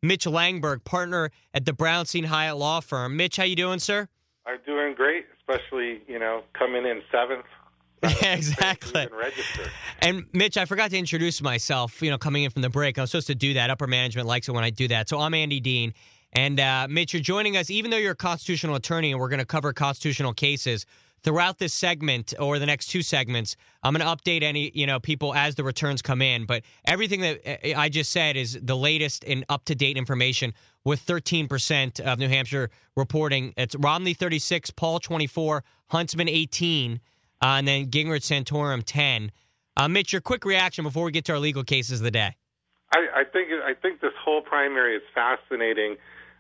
Mitch Langberg, partner at the Brownstein Hyatt Law Firm. Mitch, how you doing, sir? I'm doing great, especially, coming in seventh. Yeah, exactly. Register. And Mitch, I forgot to introduce myself, coming in from the break. I was supposed to do that. Upper management likes it when I do that. So I'm Andy Dean. And Mitch, you're joining us, even though you're a constitutional attorney, and we're going to cover constitutional cases throughout this segment or the next two segments. I'm going to update any, people as the returns come in. But everything that I just said is the latest and up-to-date information with 13% of New Hampshire reporting. It's Romney 36, Paul 24, Huntsman 18, and then Gingrich Santorum 10. Mitch, your quick reaction before we get to our legal cases of the day. I think this whole primary is fascinating.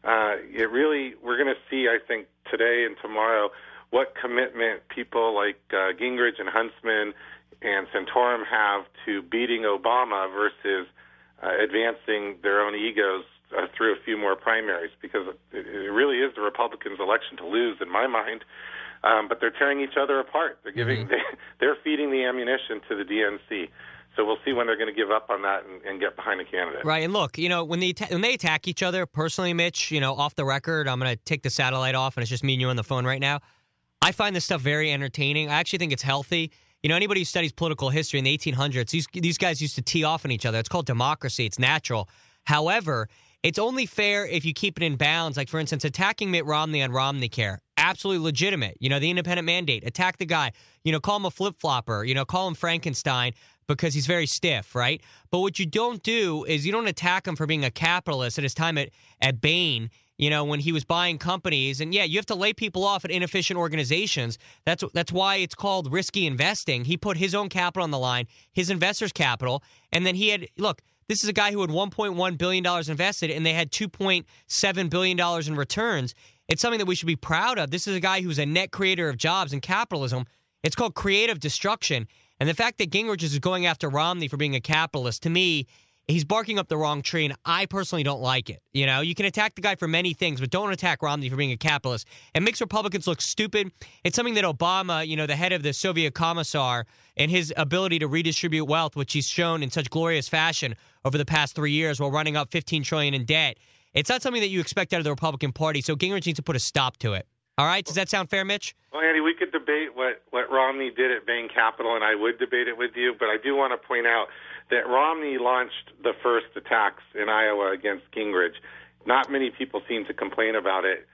We're going to see, I think, today and tomorrow what commitment people like Gingrich and Huntsman and Santorum have to beating Obama versus advancing their own egos through a few more primaries, because it really is the Republicans' election to lose, in my mind. But they're tearing each other apart. They're they're feeding the ammunition to the DNC. So we'll see when they're going to give up on that and get behind a candidate. Right, and look, when they attack each other, personally, Mitch, off the record, I'm going to take the satellite off, and it's just me and you on the phone right now. I find this stuff very entertaining. I actually think it's healthy. Anybody who studies political history in the 1800s, these guys used to tee off on each other. It's called democracy. It's natural. However, it's only fair if you keep it in bounds. Like, for instance, attacking Mitt Romney on Romneycare, absolutely legitimate. The independent mandate. Attack the guy. Call him a flip-flopper. Call him Frankenstein because he's very stiff, right? But what you don't do is you don't attack him for being a capitalist at his time at Bain, when he was buying companies. And, yeah, you have to lay people off at inefficient organizations. That's why it's called risky investing. He put his own capital on the line, his investors' capital, and then this is a guy who had $1.1 billion invested, and they had $2.7 billion in returns. It's something that we should be proud of. This is a guy who's a net creator of jobs in capitalism. It's called creative destruction. And the fact that Gingrich is going after Romney for being a capitalist, to me, he's barking up the wrong tree, and I personally don't like it. You can attack the guy for many things, but don't attack Romney for being a capitalist. It makes Republicans look stupid. It's something that Obama, the head of the Soviet Commissar, and his ability to redistribute wealth, which he's shown in such glorious fashion over the past 3 years while running up $15 trillion in debt. It's not something that you expect out of the Republican Party, so Gingrich needs to put a stop to it. All right? Does that sound fair, Mitch? Well, Andy, we could debate what Romney did at Bain Capital, and I would debate it with you, but I do want to point out that Romney launched the first attacks in Iowa against Gingrich. Not many people seem to complain about it.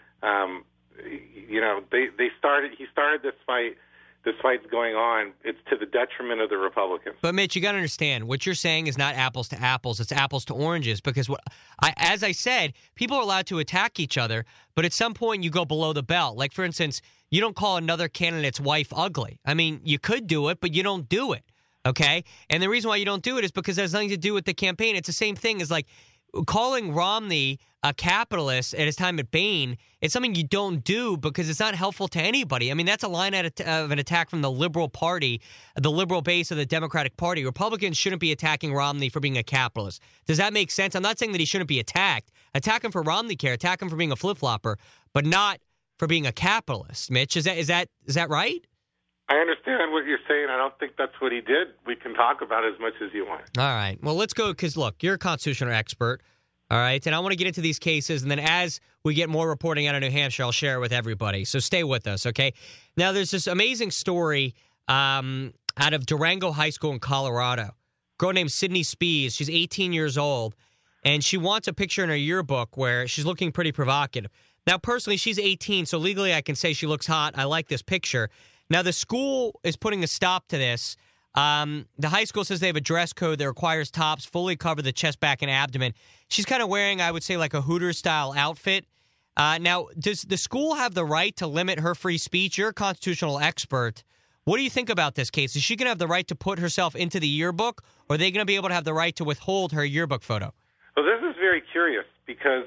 He started this fight. This fight's going on. It's to the detriment of the Republicans. But, Mitch, you got to understand, what you're saying is not apples to apples. It's apples to oranges, because as I said, people are allowed to attack each other, but at some point you go below the belt. Like, for instance, you don't call another candidate's wife ugly. I mean, you could do it, but you don't do it, okay? And the reason why you don't do it is because it has nothing to do with the campaign. It's the same thing as, like, calling Romney a capitalist at his time at Bain. It's something you don't do because it's not helpful to anybody. I mean, that's a line of an attack from the liberal party, the liberal base of the Democratic Party. Republicans shouldn't be attacking Romney for being a capitalist. Does that make sense? I'm not saying that he shouldn't be attacked. Attack him for Romneycare. Attack him for being a flip-flopper, but not for being a capitalist. Mitch, is that right? I understand what you're saying. I don't think that's what he did. We can talk about it as much as you want. All right. Well, let's go, because, look, you're a constitutional expert, all right? And I want to get into these cases, and then as we get more reporting out of New Hampshire, I'll share it with everybody. So stay with us, okay? Now, there's this amazing story out of Durango High School in Colorado. A girl named Sydney Spees. She's 18 years old, and she wants a picture in her yearbook where she's looking pretty provocative. Now, personally, she's 18, so legally I can say she looks hot. I like this picture. Now, the school is putting a stop to this. The high school says they have a dress code that requires tops fully cover the chest, back, and abdomen. She's kind of wearing, I would say, like a Hooters-style outfit. Now, does the school have the right to limit her free speech? You're a constitutional expert. What do you think about this case? Is she going to have the right to put herself into the yearbook, or are they going to be able to have the right to withhold her yearbook photo? Well, this is very curious because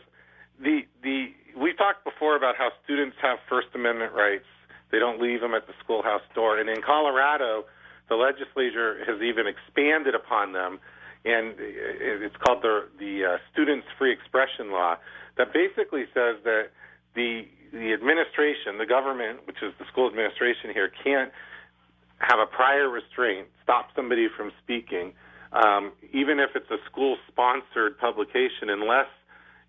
we talked before about how students have First Amendment rights. They don't leave them at the schoolhouse door. And in Colorado, the legislature has even expanded upon them, and it's called the Students' Free Expression Law, that basically says that the administration, the government, which is the school administration here, can't have a prior restraint, stop somebody from speaking, even if it's a school-sponsored publication, unless